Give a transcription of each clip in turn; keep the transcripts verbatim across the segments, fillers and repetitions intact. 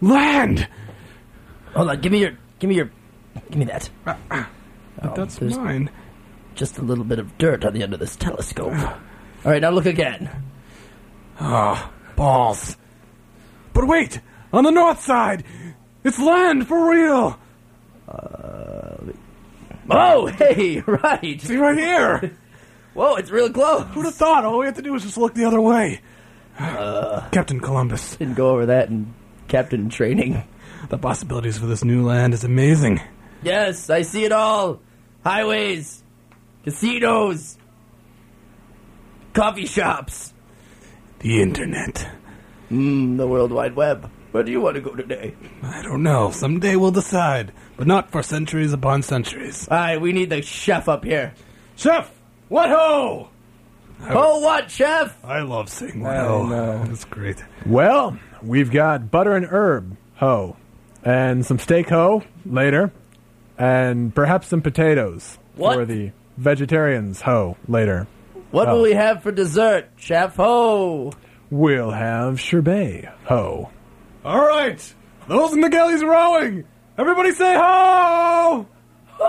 Land! Hold on, give me your, give me your, give me that. Uh, uh, oh, that's mine. Just a little bit of dirt on the end of this telescope. All right, now look again. Ah, oh, balls. But wait, on the north side, it's land for real. Uh, oh, hey, right. See right here. Whoa, it's real close. Who'd have thought? All we have to do is just look the other way. Uh, Captain Columbus. Didn't go over that in Captain Training. The possibilities for this new land is amazing. Yes, I see it all. Highways, casinos, coffee shops. The internet. Mmm, the World Wide Web. Where do you want to go today? I don't know. Someday we'll decide. But not for centuries upon centuries. All right, we need the chef up here. Chef! What ho! Ho what, chef? I love saying what I ho. know. That's great. Well, we've got butter and herb ho. And some steak ho later. And perhaps some potatoes what? for the vegetarians ho later. What ho. will we have for dessert, chef? Ho! We'll have sherbet ho. All right. Those in the galley's rowing. Everybody say ho! Ho!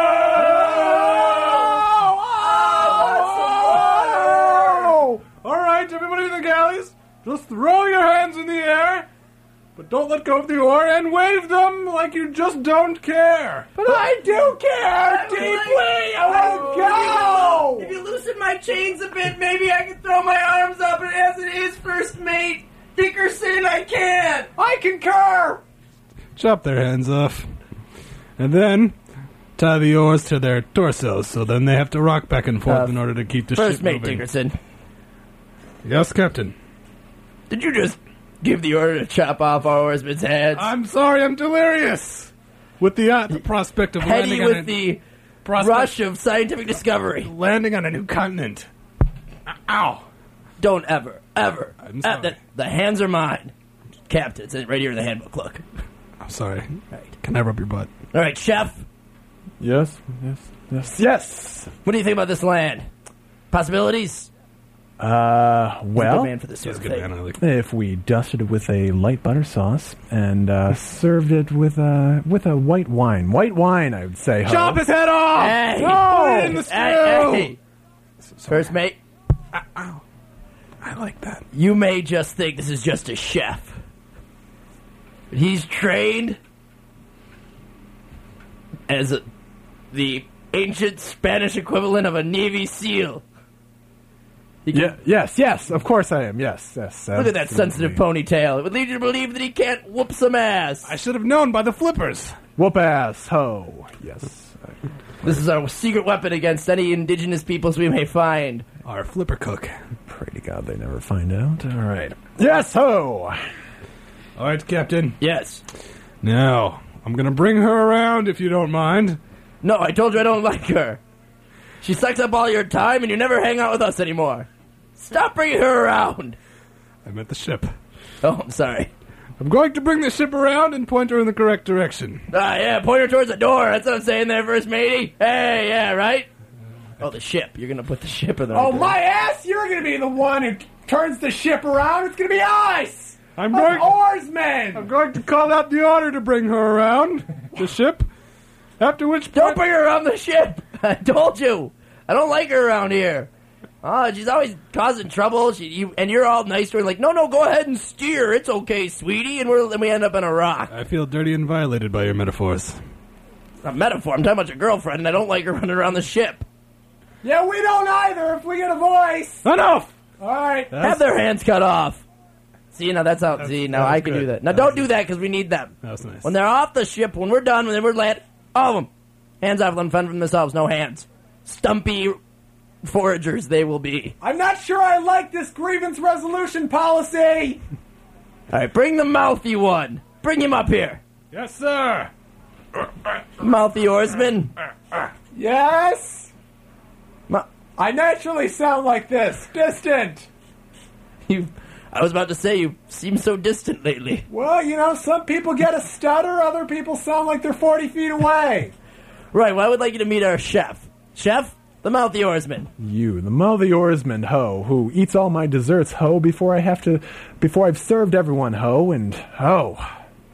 All right, everybody in the galleys, just throw your hands in the air, but don't let go of the oar and wave them like you just don't care. But I do care deeply. I won't go. If you loosen my chains a bit, maybe I can throw my arms up. And as it is, first mate Dickerson, I can't. I concur. Chop their hands off, and then tie the oars to their torsos, so then they have to rock back and forth uh, in order to keep the first ship mate moving. Dickerson. Yes, Captain. Did you just give the order to chop off our oarsmen's heads? I'm sorry, I'm delirious. With the, uh, the prospect of Heady landing with on a, the prospect, rush of scientific discovery. Landing on a new continent. Ow. Don't ever, ever. I'm sorry. Uh, the, the hands are mine. Captain, it's right here in the handbook, look. I'm sorry. Right. Can I rub your butt? All right, chef. Yes, yes, yes, yes. What do you think about this land? Possibilities? Uh, well, He's a good man for this sort of thing. Man, like if we dusted it with a light butter sauce and uh, served it with a with a white wine, white wine, I would say. Ho. Chop his head off! Hey. No! Put it in the stew! Hey, hey. First mate. Uh, ow. I like that. You may just think this is just a chef. But he's trained as a, the ancient Spanish equivalent of a Navy SEAL. Yeah, yes, yes, of course I am, yes, yes. Look at that sensitive ponytail. It would lead you to believe that he can't whoop some ass. I should have known by the flippers. Whoop ass, ho. Yes. This is our secret weapon against any indigenous peoples we may find. Our flipper cook. Pray to God they never find out. All right. Yes, ho. All right, Captain. Yes. Now, I'm going to bring her around if you don't mind. No, I told you I don't like her. She sucks up all your time, and you never hang out with us anymore. Stop bringing her around. I meant the ship. Oh, I'm sorry. I'm going to bring the ship around and point her in the correct direction. Ah, yeah, point her towards the door. That's what I'm saying there, first matey. Hey, yeah, right? Oh, the ship. You're going to put the ship in there. Oh, my ass! You're going to be the one who turns the ship around. It's going to be us! I'm us going, oarsmen! I'm going to call out the order to bring her around the ship. After which point... Don't bring her around the ship! I told you. I don't like her around here. Oh, she's always causing trouble. She, you, and you're all nice to her, like, no, no, go ahead and steer. It's okay, sweetie. And we're, then we end up in a rock. I feel dirty and violated by your metaphors. A metaphor. I'm talking about your girlfriend, and I don't like her running around the ship. Yeah, we don't either if we get a voice. Enough! All right. That's... Have their hands cut off. See, now that's how. That's, see, now that I can good. do that. Now that don't was do that because we need them. That was nice. When they're off the ship, when we're done, when we're land, all of them, hands off, let them fend for themselves. No hands. Stumpy foragers they will be. I'm not sure I like this grievance resolution policy. All right, bring the mouthy one. Bring him up here. Yes, sir. Mouthy oarsman. Yes. Ma- I naturally sound like this, distant. You, I was about to say you seem so distant lately. Well, you know, some people get a stutter, other people sound like they're forty feet away. Right. Well, I would like you to meet our chef. Chef, the mouthy oarsman. You, the mouthy oarsman, ho, who eats all my desserts, ho, before I have to, before I've served everyone, ho, and ho.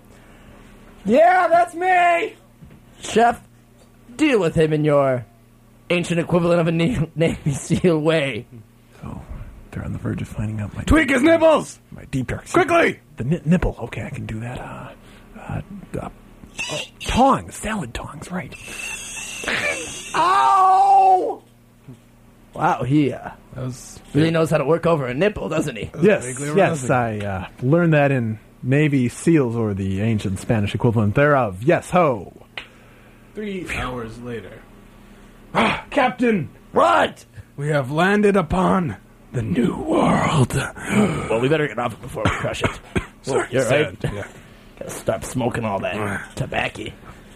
Yeah, that's me. Chef, deal with him in your ancient equivalent of a Na- Navy SEAL way. Oh, they're on the verge of finding out my Tweak his nipples! my deep dark secret. Quickly! The ni- nipple. Okay, I can do that. Uh, uh, uh oh, tongs, salad tongs, right? Ow! Wow, he uh, That was really knows how to work over a nipple, doesn't he? Yes, vaguely yes, arousing. I uh, learned that in Navy SEALs, or the ancient Spanish equivalent thereof. Yes, ho. three hours later. Ah, Captain! What? We have landed upon the new world. Well, we better get off it before we crush it. Sorry, you're right. sad, Yeah. Gotta stop smoking all that tobacco.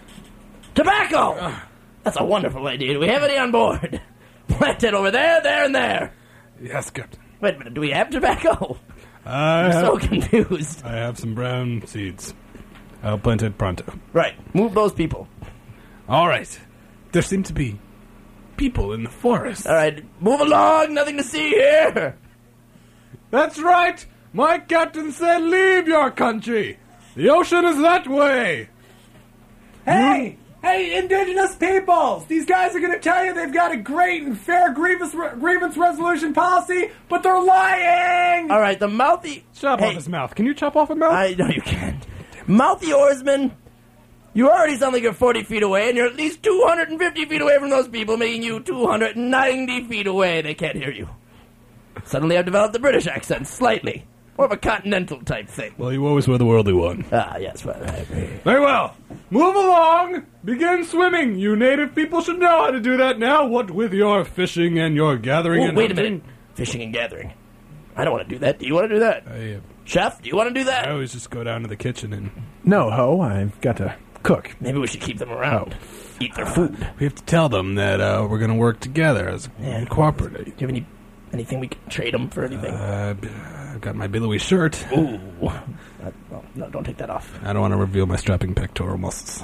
Tobacco! That's a wonderful idea. Do we have any on board? Plant it over there, there, and there. Yes, Captain. Wait a minute, do we have tobacco? I I'm have, so confused. I have some brown seeds. I'll plant it pronto. Right, move those people. All right. There seem to be people in the forest. All right, move along, nothing to see here. That's right. My captain said leave your country. The ocean is that way. Hey, hey, indigenous peoples! These guys are going to tell you they've got a great and fair grievance, re- grievance resolution policy, but they're lying! All right, the mouthy... Chop Hey, off his mouth. Can you chop off a mouth? I know you can't. Mouthy oarsman, you already sound like you're forty feet away, and you're at least two hundred fifty feet away from those people, making you two hundred ninety feet away. They can't hear you. Suddenly I've developed the British accent, slightly. More of a continental type thing. Well, you always were the worldly one. Ah, yes, well, I agree. Very well. Move along. Begin swimming. You native people should know how to do that now. What with your fishing and your gathering Ooh, and wait a hunting. minute. Fishing and gathering. I don't want to do that. Do you want to do that? I, uh, Chef, do you want to do that? I always just go down to the kitchen and No, ho. I've got to cook. Maybe we should keep them around. Eat their food. Do we have to tell them that uh, we're going to work together as Yeah. cooperative. you have any anything we can trade them for anything? Uh, I've got my billowy shirt. Ooh. Uh, well, no, don't take that off. I don't want to reveal my strapping pectoral muscles.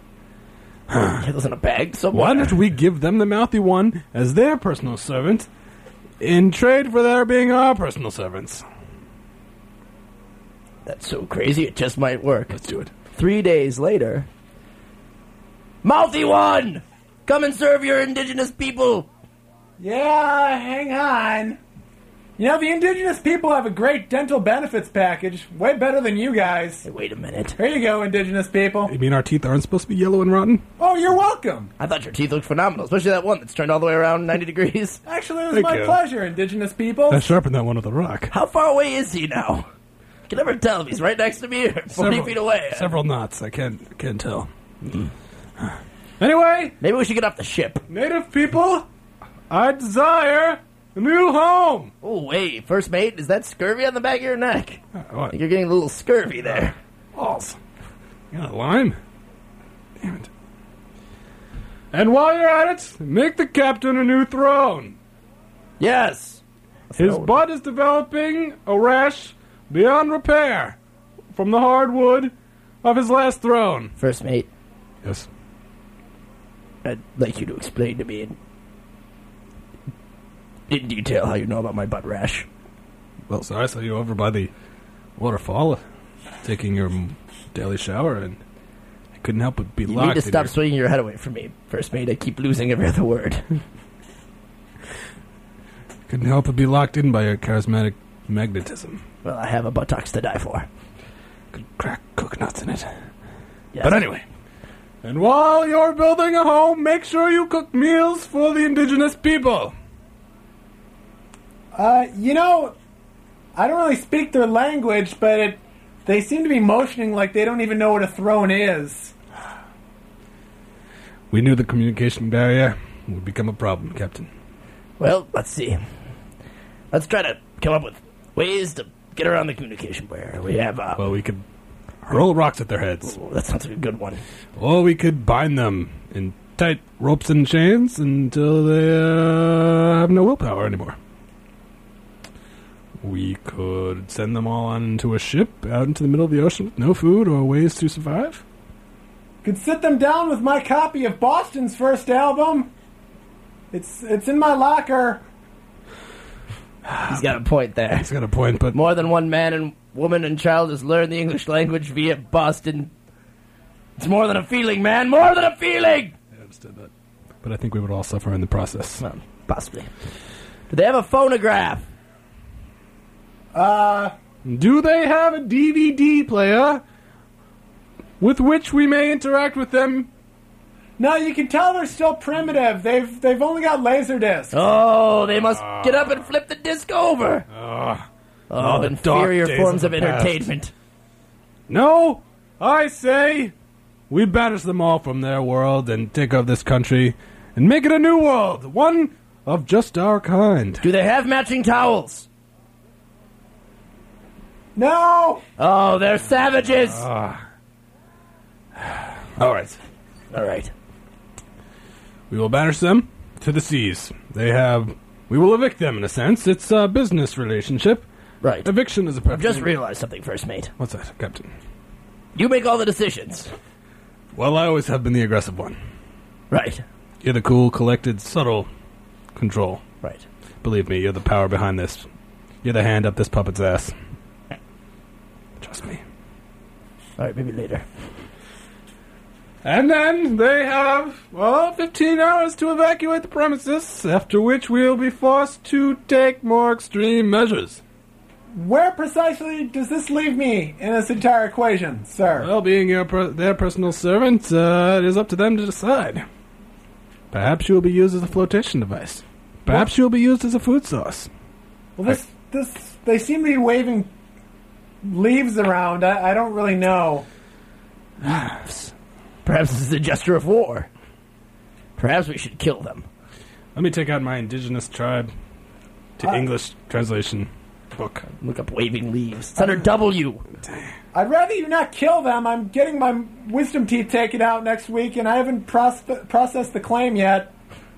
Get those in a bag somewhere. Why don't we give them the mouthy one as their personal servant in trade for their being our personal servants? That's so crazy, it just might work. Let's do it. Three days later... Mouthy one! Come and serve your indigenous people! Yeah, hang on. You know, the indigenous people have a great dental benefits package. Way better than you guys. Hey, wait a minute. Here you go, indigenous people. You mean our teeth aren't supposed to be yellow and rotten? Oh, you're welcome. I thought your teeth looked phenomenal, especially that one that's turned all the way around ninety degrees. Actually, it was Thank my you. pleasure, indigenous people. I sharpened that one with a rock. How far away is he now? I can never tell if he's right next to me or forty Several- feet away. Several knots. I can't can't tell. Anyway, Maybe we should get off the ship. native people, I desire a new home. Oh, wait, first mate, is that scurvy on the back of your neck? Uh, I what? think you're getting a little scurvy there. Balls. You got a lime? Damn it. And while you're at it, make the captain a new throne. Yes. His throne. butt is developing a rash beyond repair from the hardwood of his last throne. First mate, Yes. I'd like you to explain to me in, in detail how you know about my butt rash. Well, so I saw you over by the waterfall, taking your daily shower, and I couldn't help but be You locked need to in stop your- swinging your head away from me, first mate. I keep losing every other word. Couldn't help but be locked in by your charismatic magnetism. Well, I have a buttocks to die for. Could crack coconuts in it. Yes. But anyway. And while you're building a home, make sure you cook meals for the indigenous people. Uh, you know, I don't really speak their language, but it, they seem to be motioning like they don't even know what a throne is. We knew the communication barrier would become a problem, Captain. Well, let's see. Let's try to come up with ways to get around the communication barrier. We have, uh... Well, we could hurl rocks at their heads. oh, that sounds like a good one. Or we could bind them in tight ropes and chains until they uh, have no willpower anymore. We could send them all onto a ship out into the middle of the ocean with no food or ways to survive. Could sit them down with my copy of Boston's first album. It's it's in my locker. He's got a point there. He's got a point, but More than one man and woman and child has learned the English language via Boston It's more than a feeling, man. More than a feeling. I understood that. But I think we would all suffer in the process. Well, possibly. Do they have a phonograph? Uh, Do they have a D V D player with which we may interact with them? no, you can tell they're still primitive. They've they've only got laser discs. Oh, they must get up and flip the disc over. Uh, Oh, the inferior dark days forms of of the past. entertainment. no, I say we banish them all from their world and take over this country and make it a new world, one of just our kind. Do they have matching towels? No, Oh, they're savages. All right. All right. We will banish them to the seas. They have... We will evict them, in a sense. It's a business relationship. Right. Eviction is a I've perfect... just realized something, First Mate. What's that, Captain? You make all the decisions. Well, I always have been the aggressive one. Right. You're the cool, collected, subtle control. Right. Believe me, you're the power behind this. You're the hand up this puppet's ass. Trust me. All right, maybe later. And then they have, well, fifteen hours to evacuate the premises, after which we'll be forced to take more extreme measures. where precisely does this leave me in this entire equation, sir? Well, being your per- their personal servant, uh, it is up to them to decide. Perhaps you will be used as a flotation device. Perhaps you will be used as a food source. Well, this this they seem to be waving leaves around. I, I don't really know. Perhaps this is a gesture of war. Perhaps we should kill them. Let me take out my indigenous tribe to Uh, English translation book. Look up waving leaves. It's under W. I'd rather you not kill them. I'm getting my wisdom teeth taken out next week, and I haven't pros- processed the claim yet.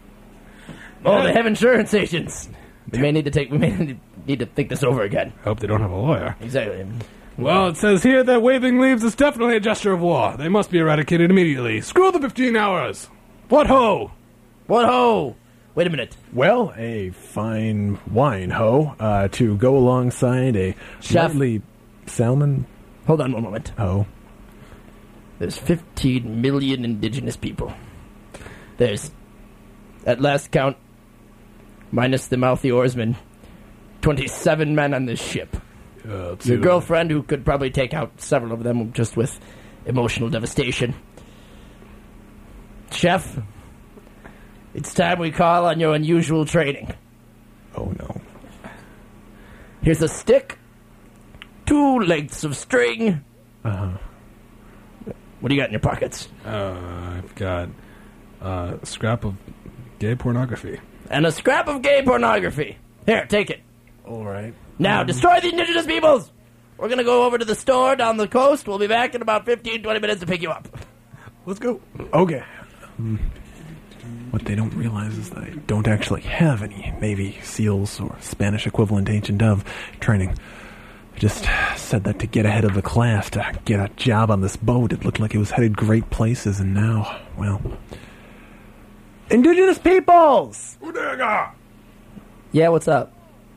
Oh, they have insurance agents. We may need to take. We may need to think this over again. I hope they don't have a lawyer. Exactly. Well, it says here that waving leaves is definitely a gesture of war. They must be eradicated immediately. Screw the fifteen hours. What ho? What ho? Wait a minute. Well, a fine wine, ho, uh, to go alongside a Chef. lightly salmon, Hold on one moment. ho. There's fifteen million indigenous people. There's, at last count, minus the mouthy oarsmen, twenty-seven men on this ship. Uh, let's Your see. girlfriend, who could probably take out several of them just with emotional devastation. Chef, it's time we call on your unusual training. Oh no. Here's a stick, two lengths of string. Uh-huh. What do you got in your pockets? Uh, I've got uh, a scrap of gay pornography. And a scrap of gay pornography. Here, take it. All right. Now, destroy the indigenous peoples! We're gonna go over to the store down the coast. We'll be back in about fifteen, twenty minutes to pick you up. Let's go. Okay. Hmm. What they don't realize is that I don't actually have any Navy SEALs or Spanish equivalent Ancient Dove training. I just said that to get ahead of the class, to get a job on this boat. It looked like it was headed great places, and now, well... Indigenous peoples! Yeah, what's up?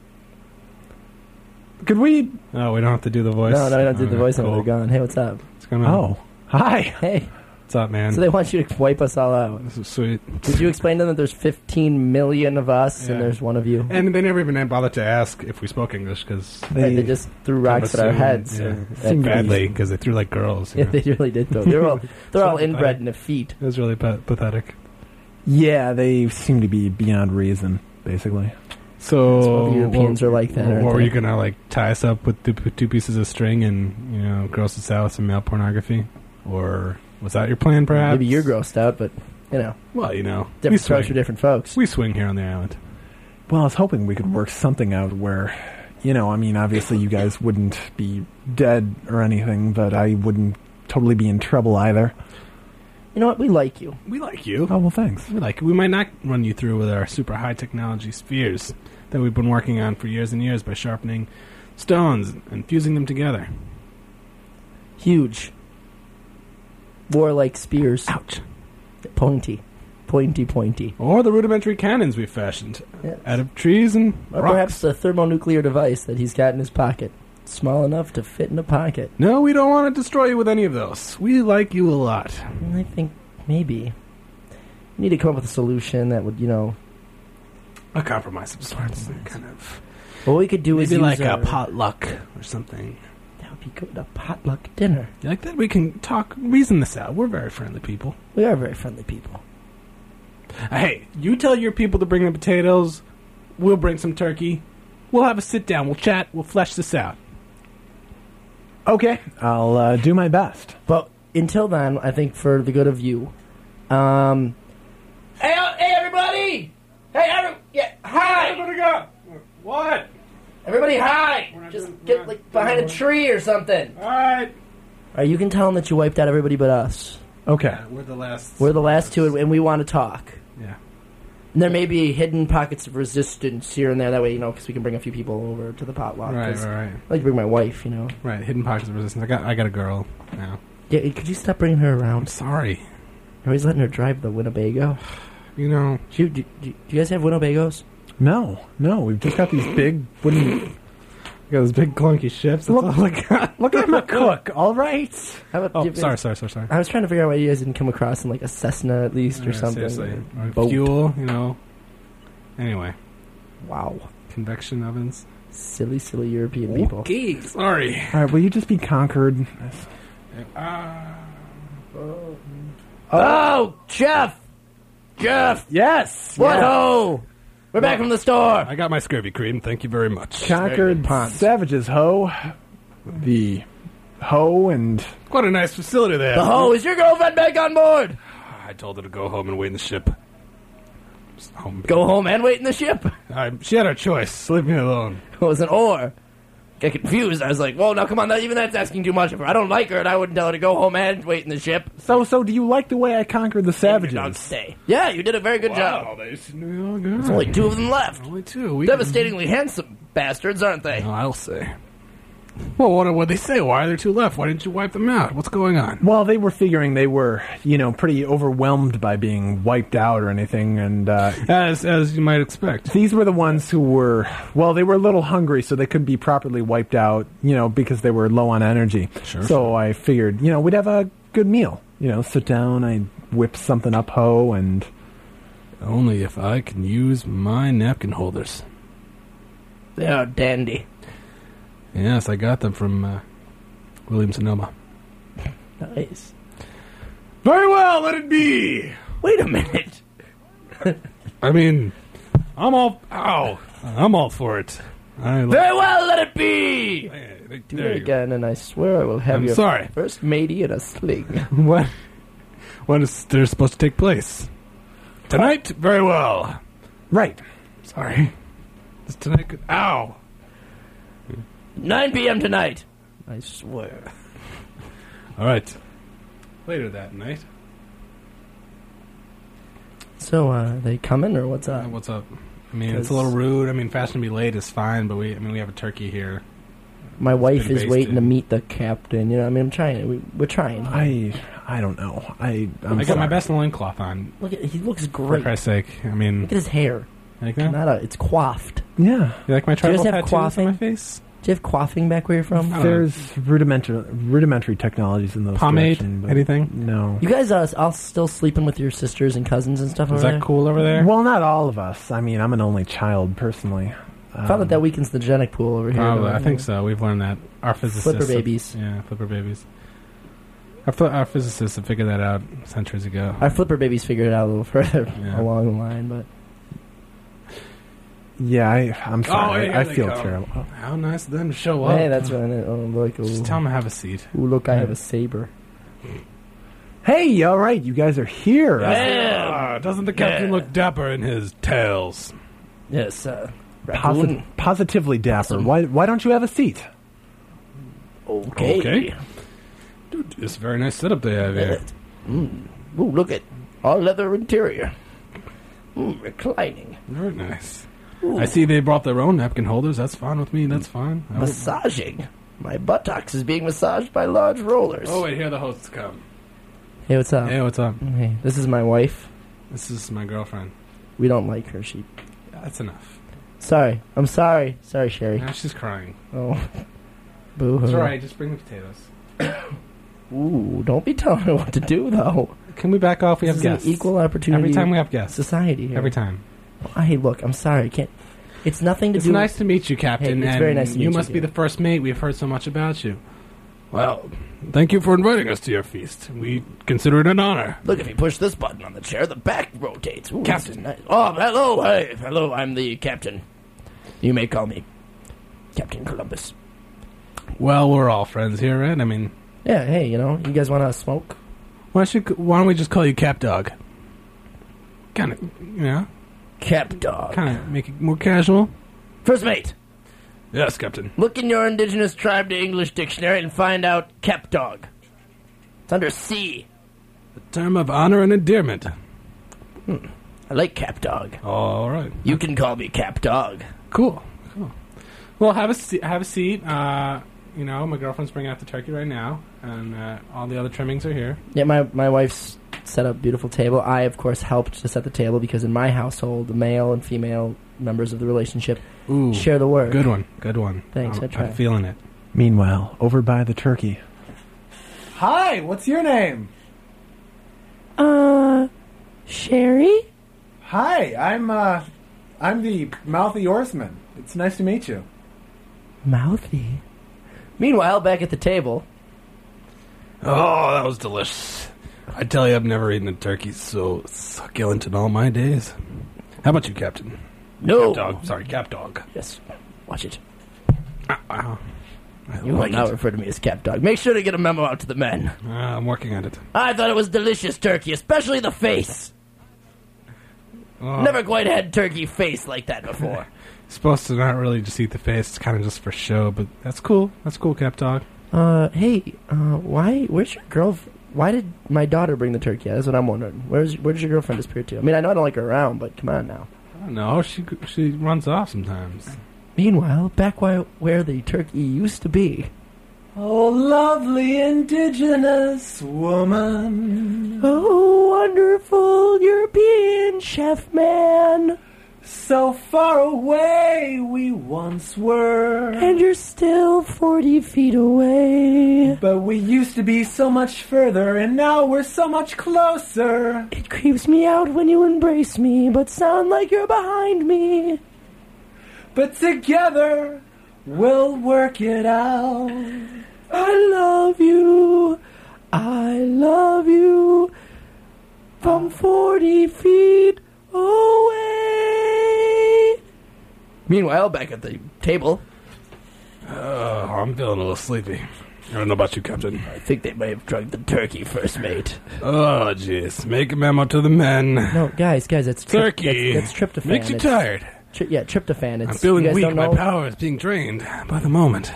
Could we... Oh, we don't have to do the voice. No, no, I don't do the Alright, voice cool. over. They're gone. Hey, what's up? What's going on? Oh, hi. Hey. What's up, man? So they want you to wipe us all out. This is sweet. Did you explain to them that there's fifteen million of us Yeah. and there's one of you? And they never even bothered to ask if we spoke English because Right, they just threw rocks at our assumed, heads. yeah. and- Seemed at- badly because they threw like girls. you Yeah, know. they really did though. They're all they're all So inbred pathetic. in the feet. It was really pa- pathetic. Yeah, they seem to be beyond reason, basically. So That's what the Europeans what, are like that, aren't What were they? you gonna like tie us up with two, two pieces of string and you know gross us out with some male pornography, or was that your plan? Perhaps Maybe you're grossed out, but you know, Well, you know, we different strokes for swing. different folks. We swing here on the island. Well, I was hoping we could work something out where, you know, I mean, obviously you guys wouldn't be dead or anything, but I wouldn't totally be in trouble either. You know what? We like you. We like you. Oh, well, thanks. We like. We might not run you through with our super high technology spheres that we've been working on for years and years by sharpening stones and fusing them together. Huge. Warlike spears. Ouch. Pointy. Pointy, pointy. Or the rudimentary cannons we've fashioned Yes. out of trees and Or rocks. perhaps a thermonuclear device that he's got in his pocket. small enough to fit in a pocket. No, we don't want to destroy you with any of those. We like you a lot. I think maybe we need to come up with a solution that would, you know. A compromise of sorts. Kind of. What we could do Maybe is use like our, a potluck or something. That would be good. A potluck dinner. You like that? We can talk, reason this out. We're very friendly people. We are very friendly people. Hey, you tell your people to bring the potatoes. We'll bring some turkey. We'll have a sit down. We'll chat. We'll flesh this out. Okay, I'll uh, do my best. But until then, I think for the good of you, um, hey, uh, hey, everybody! Hey, every, yeah, hi! Everybody go. What? Everybody, hi! not Just doing- get we're like not behind a doing- tree or something. All right. All right, you can tell them that you wiped out everybody but us. Okay. Yeah, we're the last. We're the last two, and we want to talk. Yeah. And there may be hidden pockets of resistance here and there. That way, you know, because we can bring a few people over to the potluck. Right, 'cause right, right. I like to bring my wife, you know. Right. Hidden pockets of resistance. I got, I got a girl now. Yeah, could you stop bringing her I'm around? sorry. You're always letting her drive the Winnebago. You know. Do you, do, do, do you guys have Winnebagos? No, no, we've just got these big wooden... We got those big clunky ships. That's Look- all I got. Look, I'm a cook, all right? How about, Oh, do you- sorry, sorry, sorry, sorry. I was trying to figure out why you guys didn't come across in like a Cessna at least or Yeah, something. seriously. Or a Or boat. fuel, you know. Anyway, Wow. convection ovens. Silly, silly European people. Okay, sorry. All right, will you just be conquered? Oh, Jeff! Jeff! Yes! What yeah. ho! We're back from the store. I got my scurvy cream. Thank you very much. Conquered Ponds. savages, ho. The ho and... What a nice facility they have. The ho, is your girlfriend back on board? I told her to go home and wait in the ship. Just home. Go home and wait in the ship. I, she had her choice. Leave me alone. It was an or. Get confused. I was like, whoa, now come on, that, even that's asking too much of her. I don't like her, and I wouldn't tell her to go home and wait in the ship. So, so do you like the way I conquered the Your dog savages? stay. Yeah, you did a very good job. they seem all good. There's only two of them left. Only two. We Devastatingly handsome bastards, aren't they? Oh, I'll say. Well, what what they say? Why are there two left? Why didn't you wipe them out? What's going on? Well, they were figuring they were, you know, pretty overwhelmed by being wiped out or anything, and uh, As as you might expect. these were the ones who were, well, they were a little hungry, so they couldn't be properly wiped out, you know, because they were low on energy. Sure, so I figured, you know, we'd have a good meal. You know, sit down, I'd whip something up, ho, and... Only if I can use my napkin holders. They are dandy. Yes, I got them from uh, William Sonoma. Nice. Very well, let it be. Wait a minute. I mean, I'm all. Ow! I'm all for it. I like, Very well, let it be. Hey, Do there it you go. again, and I swear I will have I'm your sorry. first matey in a sling. What? When is they're supposed to take place? Tonight? Very well. Right. Sorry. Is tonight good? Ow! nine p.m. tonight. I swear. All right. Later that night. So, uh, they coming or what's Uh, up? what's up? I mean, it's a 'Cause- little rude. I mean, fast and be late is fine, but we, I mean, we have a turkey here. My wife been is waiting to basted. meet the captain. You know, I mean, I'm trying. We, we're trying. I I don't know. I I'm I got my sorry. best loincloth on, Look at he looks for great. Christ's sake. I mean, Look at his hair. you like that? Not a. It's coiffed. Yeah. You like my you tribal guys have tattoos quaffing? on my face? Do you have quaffing back where you're from? I don't There's rudimentary rudimentary technologies in those Pomade? direction, but Anything? No. You guys uh, all still sleeping with your sisters and cousins and stuff Is over that there? cool over there? Well, not all of us. I mean, I'm an only child personally. I found that that weekens the genic pool over here. Probably. don't I you? think so. We've learned that. Our physicists. Flipper have- babies. Yeah, flipper babies. Our, ph- our physicists have figured that out centuries ago. Our flipper babies figured it out a little further Yeah. along the line, but Yeah, I, I'm sorry. hey, I, I here they feel come. terrible. Oh, How nice of them to show up. hey, that's right. Oh, look, ooh. Just tell them to have a seat. Ooh, look, I have a saber. Hey, all right, you guys are here. Yeah. Ah, doesn't the captain Yeah. look dapper in his tails? Yes, uh, Posi- raccoon. positively dapper. Awesome. Why why don't you have a seat? Okay. Okay. Dude, it's a very nice setup they have here. Mm. Ooh, look at all leather interior. Mm, reclining. Very nice. Ooh, I see they brought their own napkin holders. That's fine with me. That's fine. I would- massaging. My buttocks is being massaged by large rollers. Oh, wait, here the hosts come. Hey, what's up? Hey, what's up? Hey, this is my wife. This is my girlfriend. We don't like her. She. That's enough. Sorry. I'm sorry. Sorry, Sherry. Now she's crying. Oh. Boo-hoo. It's alright, just bring the potatoes. Ooh, don't be telling me what to do, though. Can we back off? We This have is an guests. equal opportunity Every time we have guests. society here. Every time. Oh, hey, look, I'm sorry. I can't. It's nothing to It's do. nice to meet you, Captain. Hey, it's and very nice to meet you you, must be dear. the first mate. We've heard so much about you. Well, thank you for inviting us to your feast. We consider it an honor. Look, if you push this button on the chair, the back rotates. Ooh, Captain. this is nice. Oh, hello, hey, hello. I'm the captain. You may call me Captain Columbus. Well, we're all friends here, right? I mean, Yeah, hey, you know, you guys want to smoke? why, should, why don't we just call you Cap Dog? Kind of, you know, Cap Dog. kind of make it more casual. First mate, Yes, Captain. look in your indigenous tribe to English dictionary and find out Cap Dog. It's under C. A term of honor and endearment. I like Cap Dog. All right. You can call me Cap Dog. Cool. Cool. Well, have a se- have a seat. Uh, you know, my girlfriend's bringing out the turkey right now, and uh, all the other trimmings are here. Yeah, my, my wife's set up a beautiful table. I, of course, helped to set the table because in my household, the male and female members of the relationship Ooh, share the work. good one. Good one. Thanks, I'm, I tried. I'm feeling it. Meanwhile, over by the turkey. Hi, what's your name? Uh, Sherry? Hi, I'm uh, I'm the Mouthy Horseman. It's nice to meet you. Mouthy. Meanwhile, back at the table. Oh, that was delicious. I tell you, I've never eaten a turkey so succulent in all my days. How about you, Captain? No. Cap Dog. Sorry, Cap Dog. Yes. Watch it. Wow. I You will like now it. refer to me as Cap Dog. Make sure to get a memo out to the men. Uh, I'm working on it. I thought it was delicious turkey, especially the face. Oh, Never quite had turkey face like that before. supposed to not really just eat the face. It's kind of just for show, but that's cool. That's cool, Cap Dog. Uh, hey, uh, why, where's your girl, why did my daughter bring the turkey? That's what I'm wondering. Where's, where does your girlfriend disappear to? I mean, I know I don't like her around, but come on now. I don't know. She she runs off sometimes. Meanwhile, back where, where the turkey used to be. Oh, lovely indigenous woman, Oh, wonderful European chef man. so far away we once were. And you're still forty feet away. But we used to be so much further, and now we're so much closer. It creeps me out when you embrace me, but sound like you're behind me. But together, we'll work it out. I love you. I love you. From forty feet away. Meanwhile, back at the table, Oh, I'm feeling a little sleepy. I don't know about you, Captain. I think they may have drugged the turkey, first mate. Oh, jeez. Make a memo to the men. No, guys, guys, that's tri- Turkey That's, that's tryptophan. makes you It's- tired. Tri- yeah, tryptophan. It's, I'm feeling you guys weak. don't My know? power is being drained by the moment.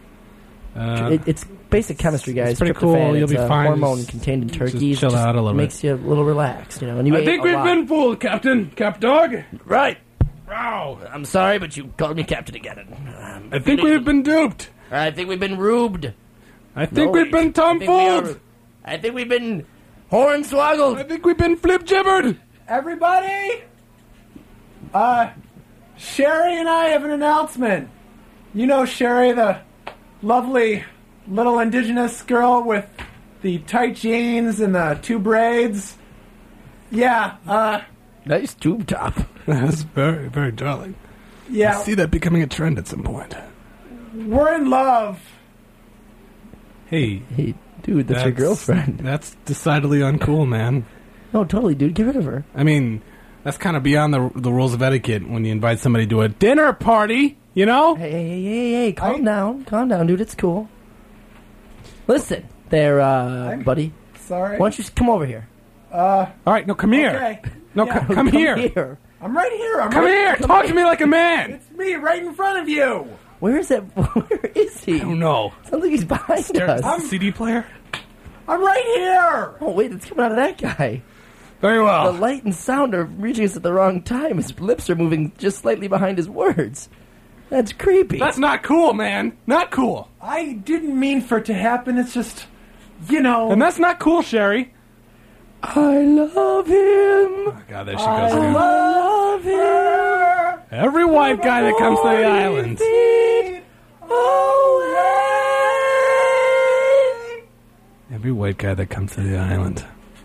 Uh, It, it's basic chemistry, guys. it's pretty Tryptophan, cool. You'll it's be a fine. hormone Just- contained in just turkeys. chill It just out a little makes you a little relaxed, you know. And you I ate think a we've lot. been fooled, Captain. Cap Dog. right. Wow. I'm sorry, but you called me captain again. I'm I think feeling- we've been duped. I think we've been rubed. I think No, we've wait. been I think we tomfooled. are- I think we've been hornswoggled. I think we've been flip jibbered. Everybody, uh, Sherry and I have an announcement. You know Sherry, the lovely little indigenous girl with the tight jeans and the two braids? Yeah, uh, Nice tube top. That's very, very darling. I yeah, see that becoming a trend at some point. we're in love. Hey, Hey, dude, that's, your girlfriend. That's decidedly uncool, man. No, totally, dude. Get rid of her. I mean, that's kind of beyond the the rules of etiquette when you invite somebody to a dinner party, you know? Hey, hey, hey, hey, hey, calm I- down. Calm down, dude. It's cool. Listen, there, uh, I'm- buddy. Sorry. Why don't you just come over here? Uh, All right, no, come here. okay. No, Yeah. co- come, here. here. I'm right here. I'm Come right here. Talk to me like a man. It's me right in front of you. Where is that? Where is he? I don't know. Sounds like he's behind There's us. a C D player? I'm right here. Oh, wait, it's coming out of that guy. Very The well. light and sound are reaching us at the wrong time. His lips are moving just slightly behind his words. That's creepy. That's not cool, man. Not cool. I didn't mean for it to happen. It's just, you know. And that's not cool, Sherry. I love him. Oh, God, there she goes I again. love him. Every white guy that comes to the island. Feet away. Every white guy that comes to the island.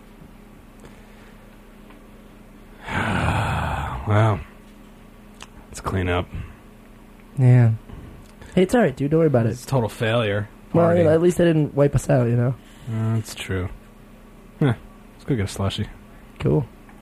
Wow. Let's clean up. Yeah. Hey, it's alright, dude. Don't worry about it. It's a total failure. Well, Party. you know, at least they didn't wipe us out, you know? Uh, that's true. Huh. Let's go get a slushie. Cool.